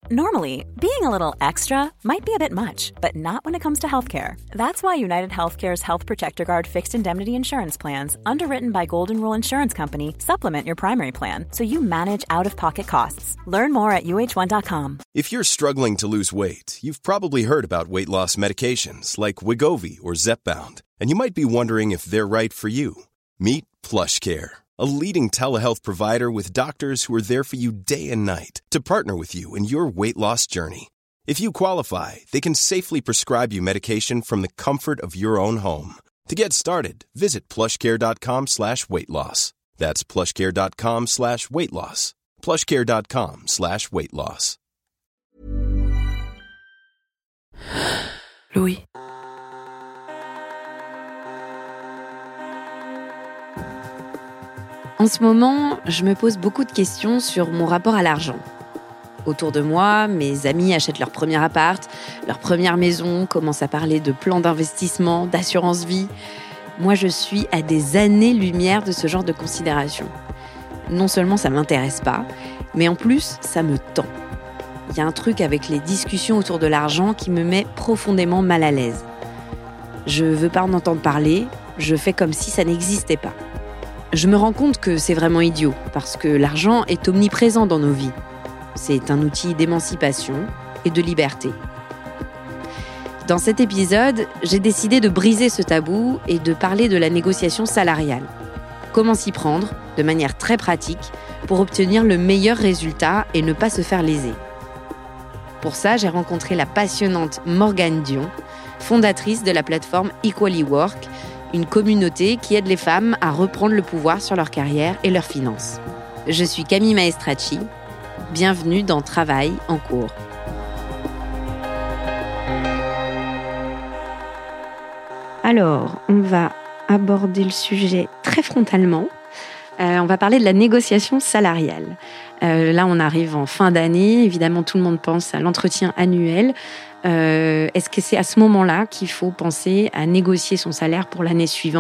Normally, being a little extra might be a bit much, but not when it comes to healthcare. That's why United Healthcare's Health Protector Guard fixed indemnity insurance plans, underwritten by Golden Rule Insurance Company, supplement your primary plan so you manage out-of-pocket costs. Learn more at uh1.com. If you're struggling to lose weight, you've probably heard about weight loss medications like Wegovy or Zepbound, and you might be wondering if they're right for you. Meet PlushCare, a leading telehealth provider with doctors who are there for you day and night to partner with you in your weight loss journey. If you qualify, they can safely prescribe you medication from the comfort of your own home. To get started, visit plushcare.com/weightloss. That's plushcare.com/weightloss. plushcare.com/weightloss. Louis. En ce moment, je me pose beaucoup de questions sur mon rapport à l'argent. Autour de moi, mes amis achètent leur premier appart, leur première maison, commencent à parler de plans d'investissement, d'assurance vie. Moi, je suis à des années-lumière de ce genre de considérations. Non seulement ça m'intéresse pas, mais en plus, ça me tend. Il y a un truc avec les discussions autour de l'argent qui me met profondément mal à l'aise. Je veux pas en entendre parler, je fais comme si ça n'existait pas. Je me rends compte que c'est vraiment idiot, parce que l'argent est omniprésent dans nos vies. C'est un outil d'émancipation et de liberté. Dans cet épisode, j'ai décidé de briser ce tabou et de parler de la négociation salariale. Comment s'y prendre, de manière très pratique, pour obtenir le meilleur résultat et ne pas se faire léser. Pour ça, j'ai rencontré la passionnante Morgane Dion, fondatrice de la plateforme Equally Work, une communauté qui aide les femmes à reprendre le pouvoir sur leur carrière et leurs finances. Je suis Camille Maestracci. Bienvenue dans Travail en cours. Alors, on va aborder le sujet très frontalement. On va parler de la négociation salariale. Là, on arrive en fin d'année. Évidemment, tout le monde pense à l'entretien annuel. Est-ce que c'est à ce moment-là qu'il faut penser à négocier son salaire pour l'année suivante ?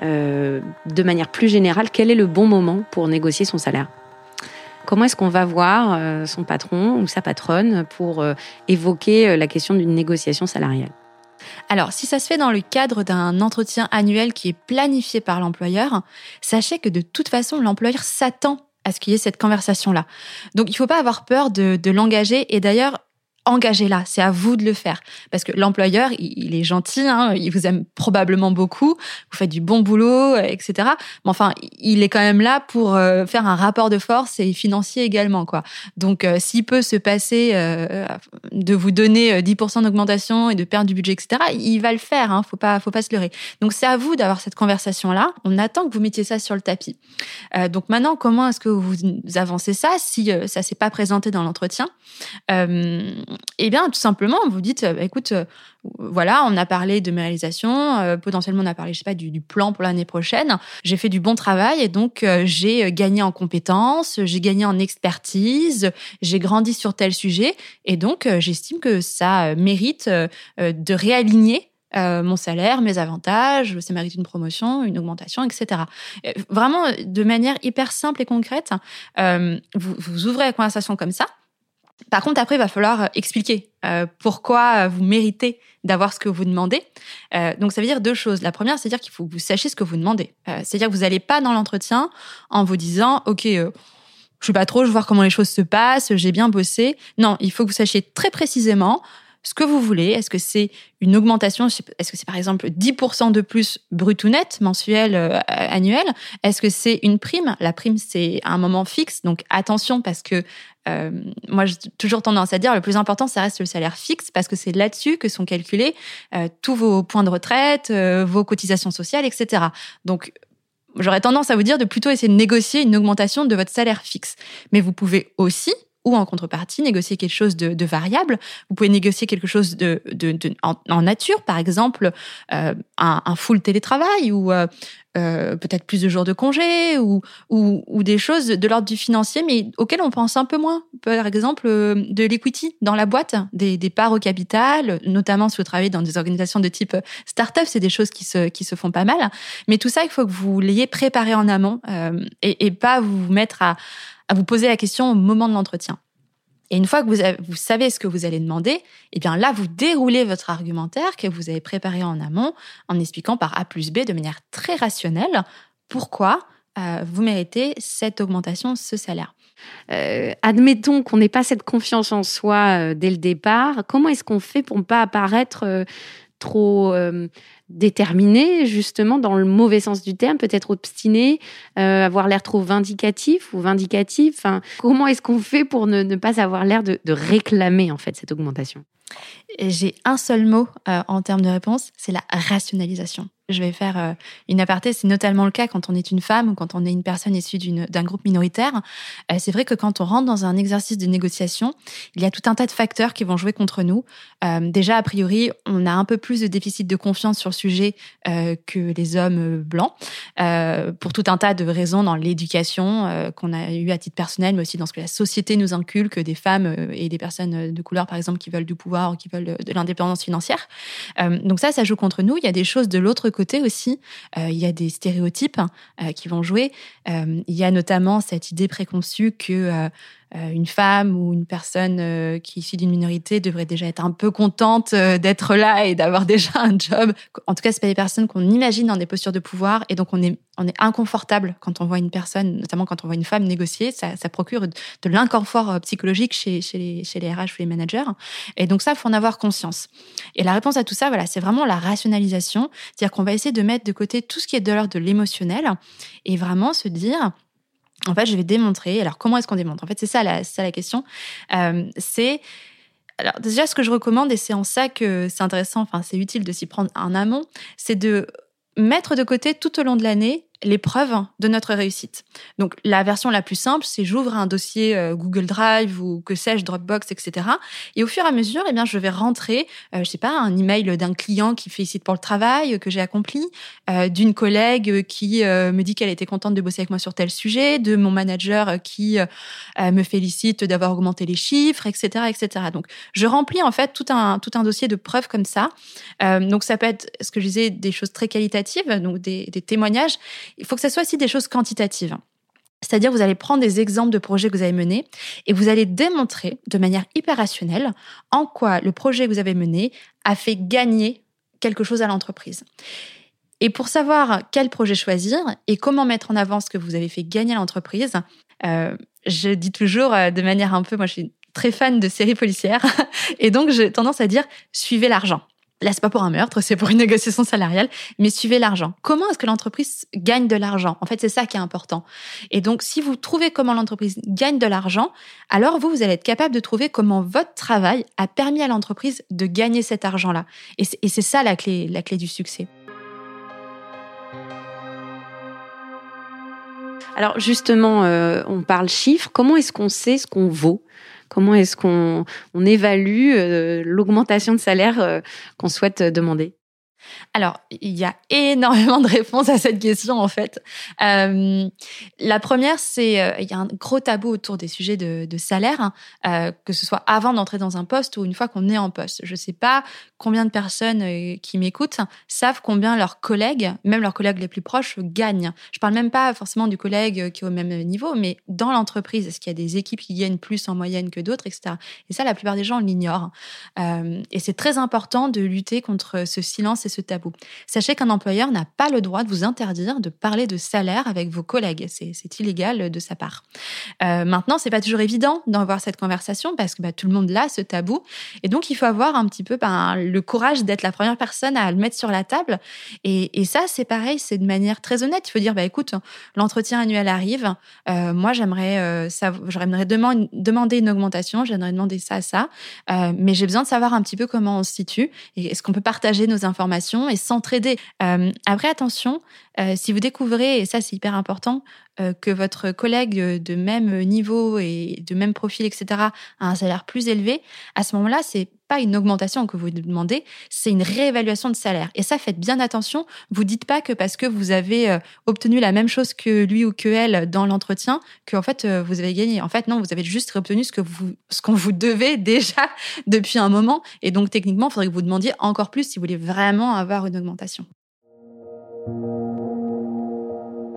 De manière plus générale, quel est le bon moment pour négocier son salaire ? Comment est-ce qu'on va voir son patron ou sa patronne pour évoquer la question d'une négociation salariale ? Alors, si ça se fait dans le cadre d'un entretien annuel qui est planifié par l'employeur, sachez que de toute façon, l'employeur s'attend à ce qu'il y ait cette conversation-là. Donc, il ne faut pas avoir peur de l'engager. Et d'ailleurs, engagez-la, c'est à vous de le faire. Parce que l'employeur, il est gentil, il vous aime probablement beaucoup, vous faites du bon boulot, etc. Mais enfin, il est quand même là pour faire un rapport de force et financier également, quoi. Donc, s'il peut se passer de vous donner 10% d'augmentation et de perdre du budget, etc., il va le faire, faut pas se leurrer. Donc, c'est à vous d'avoir cette conversation-là. On attend que vous mettiez ça sur le tapis. Donc, maintenant, comment est-ce que vous avancez ça si ça s'est pas présenté dans l'entretien ? Eh bien, tout simplement, vous dites, écoute, voilà, on a parlé de mes réalisations, potentiellement on a parlé, du plan pour l'année prochaine. J'ai fait du bon travail et donc j'ai gagné en compétences, j'ai gagné en expertise, j'ai grandi sur tel sujet et donc j'estime que ça mérite de réaligner mon salaire, mes avantages, ça mérite une promotion, une augmentation, etc. Vraiment, de manière hyper simple et concrète, vous ouvrez la conversation comme ça. Par contre, après, il va falloir expliquer pourquoi vous méritez d'avoir ce que vous demandez. Donc, ça veut dire deux choses. La première, c'est-à-dire qu'il faut que vous sachiez ce que vous demandez. C'est-à-dire que vous n'allez pas dans l'entretien en vous disant « Ok, je sais pas trop, je veux voir comment les choses se passent, j'ai bien bossé. » Non, il faut que vous sachiez très précisément ce que vous voulez. Est-ce que c'est une augmentation ? Est-ce que c'est par exemple 10% de plus brut ou net, mensuel, annuel ? Est-ce que c'est une prime ? La prime, c'est un moment fixe. Donc attention parce que moi, j'ai toujours tendance à dire le plus important, ça reste le salaire fixe parce que c'est là-dessus que sont calculés tous vos points de retraite, vos cotisations sociales, etc. Donc, j'aurais tendance à vous dire de plutôt essayer de négocier une augmentation de votre salaire fixe. Mais vous pouvez aussi, ou en contrepartie, négocier quelque chose de variable. Vous pouvez négocier quelque chose en nature, par exemple, un full télétravail ou peut-être plus de jours de congé ou des choses de l'ordre du financier, mais auxquelles on pense un peu moins. Par exemple, de l'equity dans la boîte, des parts au capital, notamment si vous travaillez dans des organisations de type start-up, c'est des choses qui se font pas mal. Mais tout ça, il faut que vous l'ayez préparé en amont et pas vous mettre à vous poser la question au moment de l'entretien. Et une fois que vous savez ce que vous allez demander, eh bien là, vous déroulez votre argumentaire que vous avez préparé en amont en expliquant par A plus B de manière très rationnelle pourquoi vous méritez cette augmentation, ce salaire. Admettons qu'on n'ait pas cette confiance en soi dès le départ. Comment est-ce qu'on fait pour ne pas apparaître trop déterminé, justement, dans le mauvais sens du terme, peut-être obstiné, avoir l'air trop vindicatif ou vindicatif. Enfin, comment est-ce qu'on fait pour ne pas avoir l'air de réclamer, en fait, cette augmentation ? Et j'ai un seul mot en termes de réponse, c'est la rationalisation. Je vais faire une aparté, c'est notamment le cas quand on est une femme ou quand on est une personne issue d'un groupe minoritaire. C'est vrai que quand on rentre dans un exercice de négociation, il y a tout un tas de facteurs qui vont jouer contre nous. Déjà, a priori, on a un peu plus de déficit de confiance sur le sujet que les hommes blancs, pour tout un tas de raisons dans l'éducation qu'on a eue à titre personnel, mais aussi dans ce que la société nous inculque des femmes et des personnes de couleur, par exemple, qui veulent du pouvoir ou qui veulent de l'indépendance financière. Donc ça joue contre nous. Il y a des choses de l'autre côté aussi. Il y a des stéréotypes qui vont jouer. Il y a notamment cette idée préconçue que une femme ou une personne qui est issue d'une minorité devrait déjà être un peu contente d'être là et d'avoir déjà un job. En tout cas, c'est pas des personnes qu'on imagine dans des postures de pouvoir, et donc on est inconfortable quand on voit une personne, notamment quand on voit une femme négocier. Ça procure de l'inconfort psychologique chez les RH ou les managers. Et donc ça, faut en avoir conscience. Et la réponse à tout ça, voilà, c'est vraiment la rationalisation, c'est-à-dire qu'on va essayer de mettre de côté tout ce qui est de l'ordre de l'émotionnel et vraiment se dire, en fait, je vais démontrer. Alors, comment est-ce qu'on démontre ? En fait, c'est ça la question. Alors, déjà, ce que je recommande, et c'est en ça que c'est intéressant, enfin, c'est utile de s'y prendre en amont, c'est de mettre de côté tout au long de l'année les preuves de notre réussite. Donc, la version la plus simple, c'est j'ouvre un dossier Google Drive ou que sais-je, Dropbox, etc. Et au fur et à mesure, eh bien, je vais rentrer, je sais pas, un email d'un client qui félicite pour le travail que j'ai accompli, d'une collègue qui me dit qu'elle était contente de bosser avec moi sur tel sujet, de mon manager qui me félicite d'avoir augmenté les chiffres, etc., etc. Donc, je remplis en fait tout un dossier de preuves comme ça. Donc, ça peut être, ce que je disais, des choses très qualitatives, donc des témoignages. Il faut que ça soit aussi des choses quantitatives. C'est-à-dire, vous allez prendre des exemples de projets que vous avez menés et vous allez démontrer de manière hyper rationnelle en quoi le projet que vous avez mené a fait gagner quelque chose à l'entreprise. Et pour savoir quel projet choisir et comment mettre en avant ce que vous avez fait gagner à l'entreprise, je dis toujours de manière un peu... Moi, je suis très fan de séries policières et donc j'ai tendance à dire « suivez l'argent ». Là, c'est pas pour un meurtre, c'est pour une négociation salariale, mais suivez l'argent. Comment est-ce que l'entreprise gagne de l'argent ? En fait, c'est ça qui est important. Et donc, si vous trouvez comment l'entreprise gagne de l'argent, alors vous allez être capable de trouver comment votre travail a permis à l'entreprise de gagner cet argent-là. Et c'est ça la clé du succès. Alors justement, on parle chiffres. Comment est-ce qu'on sait ce qu'on vaut ? Comment est-ce qu'on évalue l'augmentation de salaire qu'on souhaite demander ? Alors, il y a énormément de réponses à cette question, en fait. La première, c'est il y a un gros tabou autour des sujets de salaire, que ce soit avant d'entrer dans un poste ou une fois qu'on est en poste. Je ne sais pas combien de personnes qui m'écoutent savent combien leurs collègues, même leurs collègues les plus proches, gagnent. Je ne parle même pas forcément du collègue qui est au même niveau, mais dans l'entreprise, est-ce qu'il y a des équipes qui gagnent plus en moyenne que d'autres, etc. Et ça, la plupart des gens l'ignorent. Et c'est très important de lutter contre ce silence et ce tabou. Sachez qu'un employeur n'a pas le droit de vous interdire de parler de salaire avec vos collègues. C'est illégal de sa part. Maintenant, c'est pas toujours évident d'avoir cette conversation parce que tout le monde a ce tabou. Et donc, il faut avoir un petit peu le courage d'être la première personne à le mettre sur la table. Et ça, c'est pareil, c'est de manière très honnête. Il faut dire, écoute, l'entretien annuel arrive. Moi, j'aimerais demander une augmentation. J'aimerais demander ça. Mais j'ai besoin de savoir un petit peu comment on se situe. Et est-ce qu'on peut partager nos informations et s'entraider. Après, attention, si vous découvrez, et ça c'est hyper important, que votre collègue de même niveau et de même profil, etc., a un salaire plus élevé, à ce moment-là, c'est pas une augmentation que vous demandez, c'est une réévaluation de salaire. Et ça, faites bien attention. Vous dites pas que parce que vous avez obtenu la même chose que lui ou que elle dans l'entretien, que en fait vous avez gagné. En fait, non, vous avez juste obtenu ce qu'on vous devait déjà depuis un moment. Et donc techniquement, il faudrait que vous demandiez encore plus si vous voulez vraiment avoir une augmentation.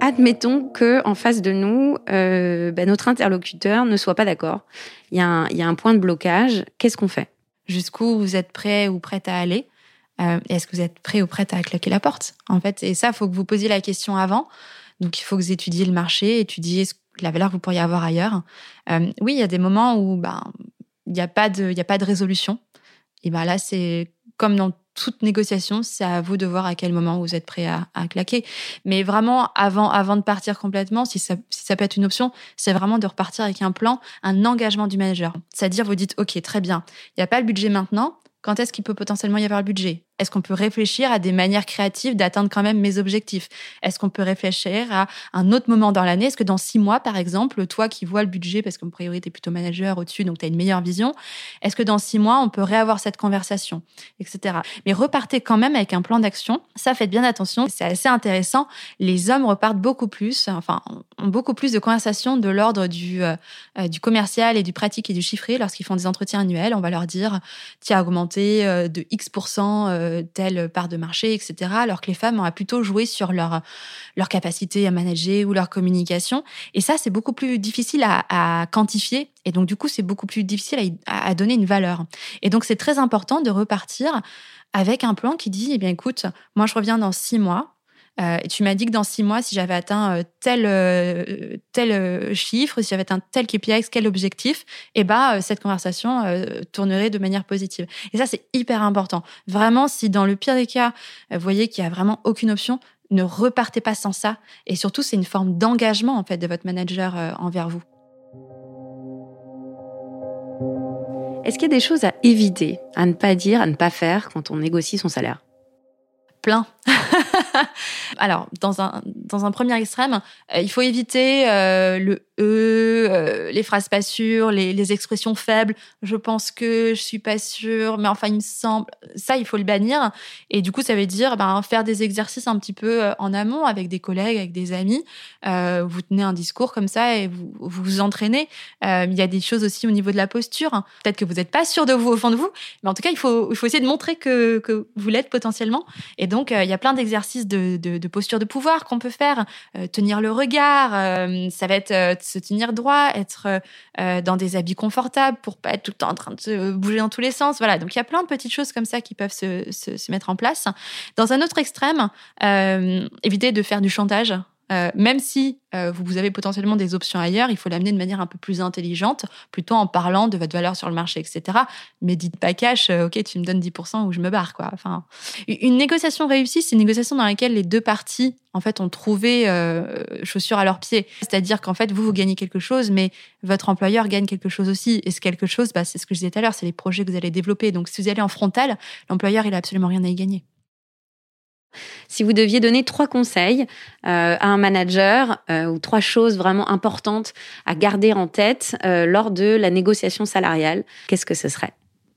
Admettons qu'en face de nous, notre interlocuteur ne soit pas d'accord. Il y a un point de blocage. Qu'est-ce qu'on fait ? Jusqu'où vous êtes prêt ou prête à aller ? Est-ce que vous êtes prêt ou prête à claquer la porte ? En fait, et ça, il faut que vous posiez la question avant. Donc, il faut que vous étudiez le marché, étudiez la valeur que vous pourriez avoir ailleurs. Oui, il y a des moments où il n'y a pas de résolution. Et là, c'est comme dans toute négociation, c'est à vous de voir à quel moment vous êtes prêt à claquer. Mais vraiment, avant de partir complètement, si ça peut être une option, c'est vraiment de repartir avec un plan, un engagement du manager. C'est-à-dire, vous dites, OK, très bien, il n'y a pas le budget maintenant. Quand est-ce qu'il peut potentiellement y avoir le budget ? Est-ce qu'on peut réfléchir à des manières créatives d'atteindre quand même mes objectifs ? Est-ce qu'on peut réfléchir à un autre moment dans l'année ? Est-ce que dans 6 mois, par exemple, toi qui vois le budget, parce qu'en priorité, tu es plutôt manager au-dessus, donc tu as une meilleure vision, est-ce que dans 6 mois, on peut réavoir cette conversation, etc. Mais repartez quand même avec un plan d'action. Ça, faites bien attention. C'est assez intéressant. Les hommes repartent ont beaucoup plus de conversations de l'ordre du commercial et du pratique et du chiffré lorsqu'ils font des entretiens annuels. On va leur dire, tu as augmenté de X% telle part de marché, etc. Alors que les femmes ont plutôt joué sur leur capacité à manager ou leur communication. Et ça, c'est beaucoup plus difficile à quantifier. Et donc, du coup, c'est beaucoup plus difficile à donner une valeur. Et donc, c'est très important de repartir avec un plan qui dit, eh bien, écoute, moi, je reviens dans 6 mois. Et tu m'as dit que dans 6 mois, si j'avais atteint tel chiffre, si j'avais atteint tel KPI, quel objectif, cette conversation tournerait de manière positive. Et ça, c'est hyper important. Vraiment, si dans le pire des cas, vous voyez qu'il y a vraiment aucune option, ne repartez pas sans ça. Et surtout, c'est une forme d'engagement en fait de votre manager envers vous. Est-ce qu'il y a des choses à éviter, à ne pas dire, à ne pas faire quand on négocie son salaire ? Plein. Alors, dans un premier extrême, il faut éviter le les phrases pas sûres, les expressions faibles. Je pense que, je suis pas sûre, mais enfin, il me semble. Ça, il faut le bannir. Et du coup, ça veut dire faire des exercices un petit peu en amont avec des collègues, avec des amis. Vous tenez un discours comme ça et vous entraînez. Il y a des choses aussi au niveau de la posture. Peut-être que vous n'êtes pas sûr de vous au fond de vous, mais en tout cas, il faut essayer de montrer que vous l'êtes potentiellement. Et donc, il y a plein d'exercices de posture de pouvoir qu'on peut faire. Tenir le regard, ça va être se tenir droit, être dans des habits confortables pour pas être tout le temps en train de se bouger dans tous les sens. Voilà, donc il y a plein de petites choses comme ça qui peuvent se mettre en place. Dans un autre extrême, éviter de faire du chantage. Même si vous avez potentiellement des options ailleurs, il faut l'amener de manière un peu plus intelligente, plutôt en parlant de votre valeur sur le marché, etc. Mais dites pas cash, ok, tu me donnes 10% ou je me barre, quoi. Enfin, une négociation réussie, c'est une négociation dans laquelle les deux parties, en fait, ont trouvé chaussures à leurs pieds. C'est-à-dire qu'en fait, vous gagnez quelque chose, mais votre employeur gagne quelque chose aussi. Et ce quelque chose, c'est ce que je disais tout à l'heure, c'est les projets que vous allez développer. Donc, si vous allez en frontal, l'employeur, il a absolument rien à y gagner. Si vous deviez donner 3 conseils à un manager ou 3 choses vraiment importantes à garder en tête lors de la négociation salariale, qu'est-ce que ce serait ?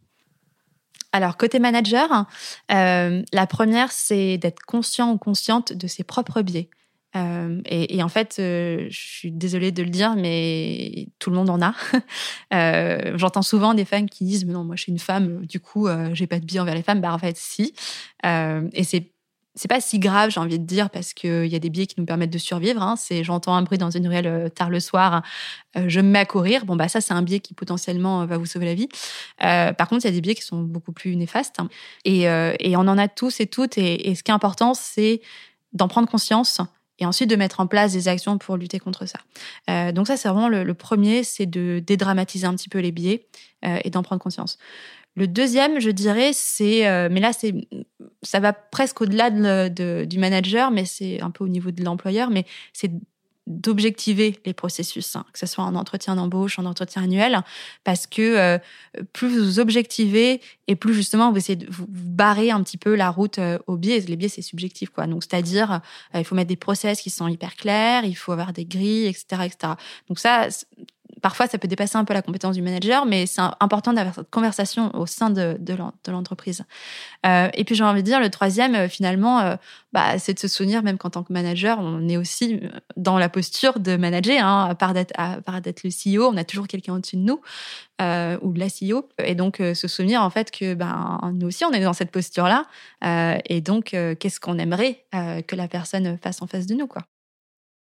Alors, côté manager, la première, c'est d'être conscient ou consciente de ses propres biais. Et en fait, je suis désolée de le dire, mais tout le monde en a. J'entends souvent des femmes qui disent « Mais non, moi, je suis une femme, du coup, j'ai pas de biais envers les femmes. » En fait, si. Et c'est pas si grave, j'ai envie de dire, parce qu'il y a des biais qui nous permettent de survivre. C'est j'entends un bruit dans une ruelle tard le soir, je me mets à courir. Ça, c'est un biais qui potentiellement va vous sauver la vie. Par contre, il y a des biais qui sont beaucoup plus néfastes. Et on en a tous et toutes. Et ce qui est important, c'est d'en prendre conscience et ensuite de mettre en place des actions pour lutter contre ça. Donc ça, c'est vraiment le premier, c'est de dédramatiser un petit peu les biais et d'en prendre conscience. Le deuxième, je dirais, c'est... mais là, ça va presque au-delà du manager, mais c'est un peu au niveau de l'employeur, mais c'est d'objectiver les processus, que ce soit en entretien d'embauche, en entretien annuel, parce que plus vous objectivez et plus justement vous essayez de vous barrer un petit peu la route aux biais. Les biais, c'est subjectif, quoi. Donc, c'est-à-dire, il faut mettre des process qui sont hyper clairs, il faut avoir des grilles, etc., etc. Donc ça... Parfois, ça peut dépasser un peu la compétence du manager, mais c'est important d'avoir cette conversation au sein de l'entreprise. Et puis, j'ai envie de dire, le troisième, finalement, c'est de se souvenir, même qu'en tant que manager, on est aussi dans la posture de manager. À part d'être le CEO, on a toujours quelqu'un au-dessus de nous, ou de la CEO. Et donc, se souvenir, en fait, que nous aussi, on est dans cette posture-là. Et donc, qu'est-ce qu'on aimerait que la personne fasse en face de nous, quoi.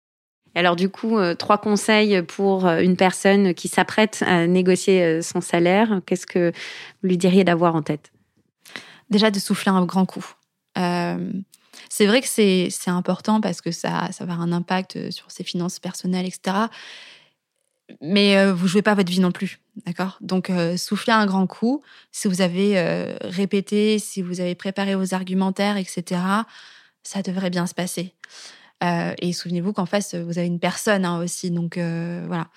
Alors du coup, 3 conseils pour une personne qui s'apprête à négocier son salaire. Qu'est-ce que vous lui diriez d'avoir en tête ? Déjà, de souffler un grand coup. C'est vrai que c'est important parce que ça va avoir un impact sur ses finances personnelles, etc. Mais vous jouez pas votre vie non plus, d'accord ? Donc, soufflez un grand coup. Si vous avez répété, si vous avez préparé vos argumentaires, etc., ça devrait bien se passer. Et souvenez-vous qu'en face, vous avez une personne aussi. Donc, voilà.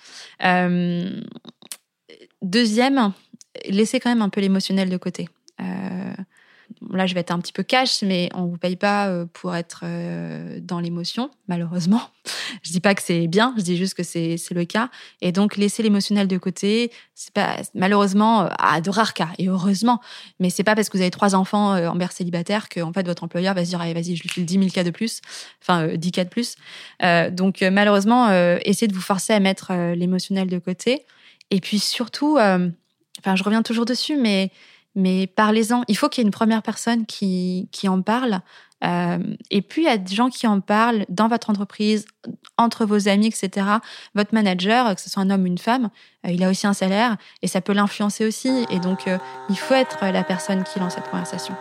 Deuxième, laissez quand même un peu l'émotionnel de côté. Là, je vais être un petit peu cash, mais on vous paye pas pour être dans l'émotion, malheureusement. Je dis pas que c'est bien, je dis juste que c'est le cas. Et donc, laisser l'émotionnel de côté, c'est pas, malheureusement, à de rares cas, et heureusement, mais c'est pas parce que vous avez 3 enfants en mère célibataire que, en fait, votre employeur va se dire, allez, vas-y, je lui file 10 000 cas de plus, 10 cas de plus. Donc, malheureusement, essayez de vous forcer à mettre l'émotionnel de côté. Et puis, surtout, je reviens toujours dessus, mais parlez-en. Il faut qu'il y ait une première personne qui en parle. Et puis, il y a des gens qui en parlent dans votre entreprise, entre vos amis, etc. Votre manager, que ce soit un homme ou une femme, il a aussi un salaire et ça peut l'influencer aussi. Et donc, il faut être la personne qui lance cette conversation.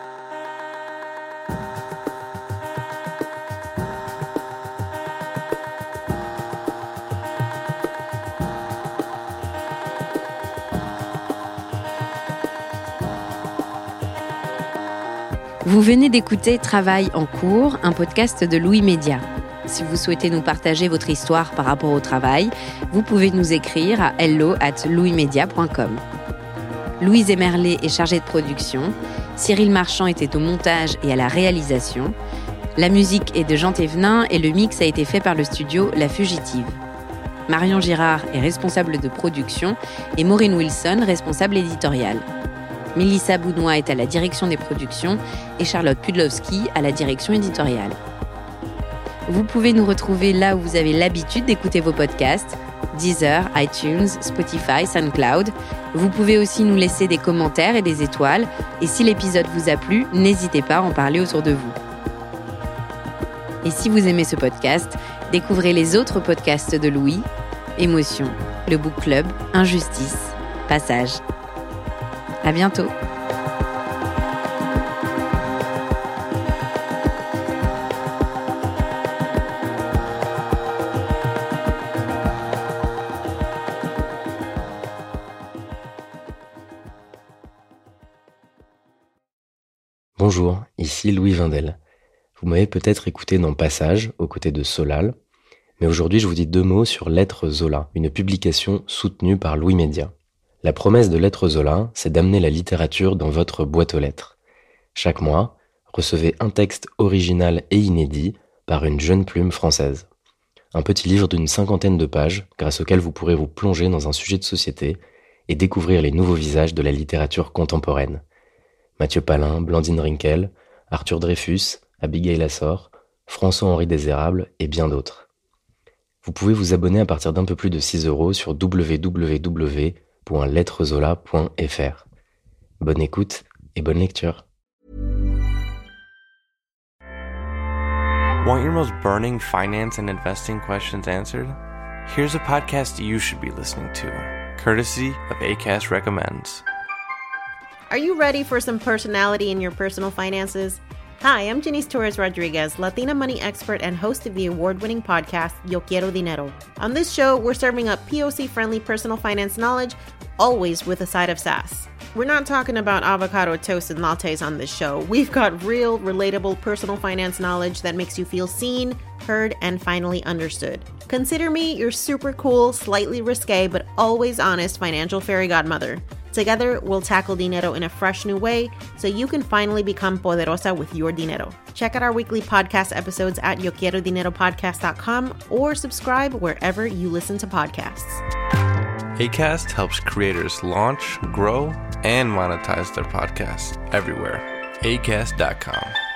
Vous venez d'écouter Travail en cours, un podcast de Louis Média. Si vous souhaitez nous partager votre histoire par rapport au travail, vous pouvez nous écrire à hello@louismedia.com. Louise Emerlet est chargée de production, Cyril Marchand était au montage et à la réalisation. La musique est de Jean Thévenin et le mix a été fait par le studio La Fugitive. Marion Girard est responsable de production et Maureen Wilson, responsable éditoriale. Mélissa Bounois est à la direction des productions et Charlotte Pudlowski à la direction éditoriale. Vous pouvez nous retrouver là où vous avez l'habitude d'écouter vos podcasts, Deezer, iTunes, Spotify, SoundCloud. Vous pouvez aussi nous laisser des commentaires et des étoiles. Et si l'épisode vous a plu, n'hésitez pas à en parler autour de vous. Et si vous aimez ce podcast, découvrez les autres podcasts de Louis, Émotion, le Book Club, Injustice, Passage. À bientôt. Bonjour, ici Louis Vindel. Vous m'avez peut-être écouté dans Passage, aux côtés de Solal, mais aujourd'hui je vous dis 2 mots sur Lettres Zola, une publication soutenue par Louis Média. La promesse de Lettres Zola, c'est d'amener la littérature dans votre boîte aux lettres. Chaque mois, recevez un texte original et inédit par une jeune plume française. Un petit livre d'une 50aine de pages, grâce auquel vous pourrez vous plonger dans un sujet de société et découvrir les nouveaux visages de la littérature contemporaine. Mathieu Palin, Blandine Rinkel, Arthur Dreyfus, Abigail Assor, François-Henri Désérable et bien d'autres. Vous pouvez vous abonner à partir d'un peu plus de 6 € sur www.lettrezola.fr. Bonne écoute et bonne lecture. Want your most burning finance and investing questions answered? Here's a podcast you should be listening to, courtesy of Acast Recommends. Are you ready for some personality in your personal finances? Hi, I'm Janice Torres-Rodriguez, Latina money expert and host of the award-winning podcast, Yo Quiero Dinero. On this show, we're serving up POC-friendly personal finance knowledge, always with a side of sass. We're not talking about avocado toast and lattes on this show. We've got real, relatable personal finance knowledge that makes you feel seen, heard, and finally understood. Consider me your super cool, slightly risque, but always honest financial fairy godmother. Together, we'll tackle dinero in a fresh new way so you can finally become poderosa with your dinero. Check out our weekly podcast episodes at yoquierodineropodcast.com or subscribe wherever you listen to podcasts. Acast helps creators launch, grow, and monetize their podcasts everywhere. Acast.com.